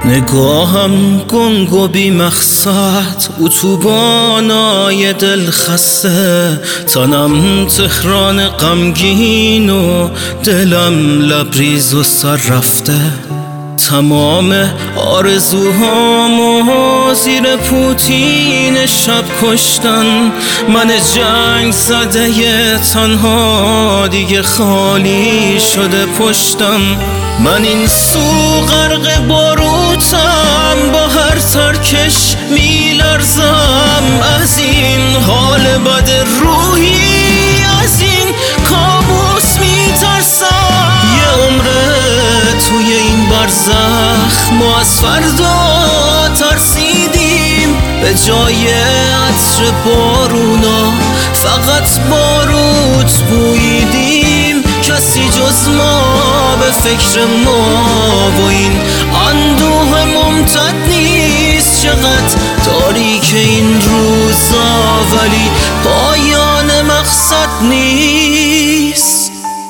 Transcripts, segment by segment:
نگاهم گنگ و بی مقصد اتوبانای دل خسته، تنم تهران غمگین و دلم لبریز و سر رفته. تمام آرزوهامو زیر پوتین شب کشتن، من جنگ زده تنها دیگه خالی شده پشتم. من این سو غرق باروتم، با هر ترکش میلرزم. از این حال بد روحی، از این کابوس میترسم. یه عمره توی این برزخ ما از فردا ترسیدیم، به جای عطر بارونا فقط باروت بوییدیم. کسی جز ما به فکر ما و این اندوه ممتد نیست. چقدر تاریک این روزا ولی پایان مقصد نیست.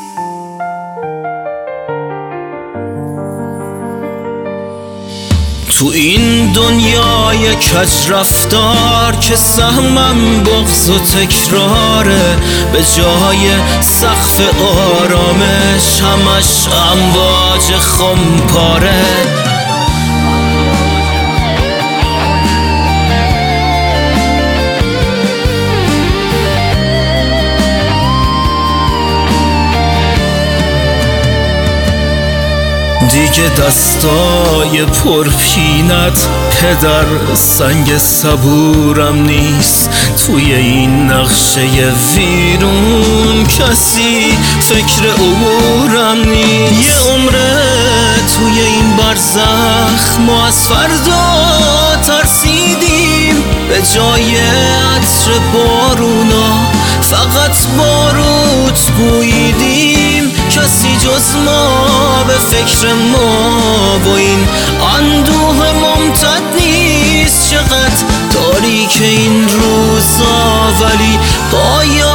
تو این دنیای کج رفتار که سهمم بغض و تکراره، به جای سقف آرامش همش امواج خمپاره. دیگه دستای پرپینت پدر سنگ صبورم نیست. توی این نقشه ویرون کسی فکر عبورم نیست. یه عمره توی این برزخ ما از فردا ترسیدیم، به جای عطر بارونا فقط باروت بوییدیم. کسی جز ما به فکر ما و این اندوه ممتد نیست. چقدر تاریک این روزا ولی پایان